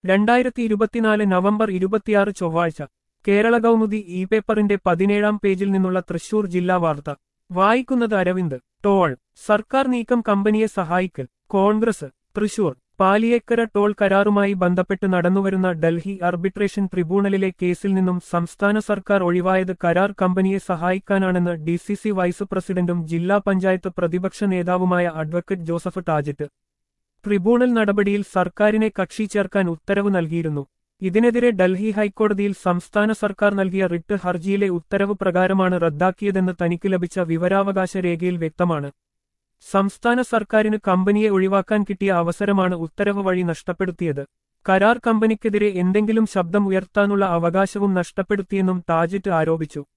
2024 November 26 ചൊവ്വാഴ്ച Kerala Kaumudi E പേപ്പറിന്റെ 17-ാം പേജിൽ നിന്നുള്ള തൃശൂർ ജില്ലാ വാർത്ത വായിക്കുന്നത് അരവിന്ദ്. ടോൾ സർക്കാർ നീക്കം കമ്പനിയെ സഹായിക്കൽ. കോൺഗ്രസ് തൃശൂർ പാലിയേക്കര ടോൾ കരാറുമായി ബന്ധപ്പെട്ട് നടന്നുവരുന്ന ഡൽഹി ആർബിട്രേഷൻ ട്രിബ്യൂണലിലെ കേസിൽ നിന്നും സംസ്ഥാന സർക്കാർ ഒഴിവായത് കരാർ കമ്പനിയെ സഹായിക്കാനാണെന്ന് ഡിസിസി വൈസ് പ്രസിഡന്റും ജില്ലാ പഞ്ചായത്ത് പ്രതിപക്ഷ നേതാവുമായ അഡ്വക്കേറ്റ് ജോസഫ് ടാജറ്റ് ട്രിബ്യൂണൽ നടപടിയിൽ സർക്കാരിനെ കക്ഷി ചേർക്കാൻ ഉത്തരവ് നൽകിയിരുന്നു. ഇതിനെതിരെ ഡൽഹി ഹൈക്കോടതിയിൽ സംസ്ഥാന സർക്കാർ നൽകിയ റിട്ട് ഹർജിയിലെ ഉത്തരവ് പ്രകാരമാണ് റദ്ദാക്കിയതെന്ന് തനിക്ക് ലഭിച്ച വിവരാവകാശ രേഖയിൽ വ്യക്തമാണ്. സംസ്ഥാന സർക്കാരിന് കമ്പനിയെ ഒഴിവാക്കാൻ കിട്ടിയ അവസരമാണ് ഉത്തരവ് വഴി നഷ്ടപ്പെടുത്തിയത്. കരാർ കമ്പനിക്കെതിരെ എന്തെങ്കിലും ശബ്ദം ഉയർത്താനുള്ള അവകാശവും നഷ്ടപ്പെടുത്തിയെന്നും ടാജറ്റ് ആരോപിച്ചു.